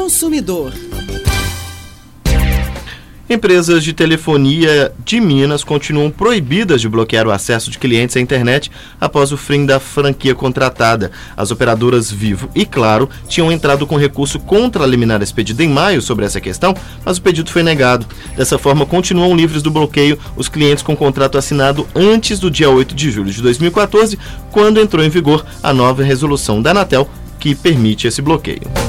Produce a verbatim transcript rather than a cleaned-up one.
consumidor. Empresas de telefonia de Minas continuam proibidas de bloquear o acesso de clientes à internet após o fim da franquia contratada. As operadoras Vivo e Claro tinham entrado com recurso contra a liminar expedida em maio sobre essa questão, mas o pedido foi negado. Dessa forma, continuam livres do bloqueio os clientes com contrato assinado antes do dia oito de julho de dois mil e quatorze, quando entrou em vigor a nova resolução da Anatel que permite esse bloqueio.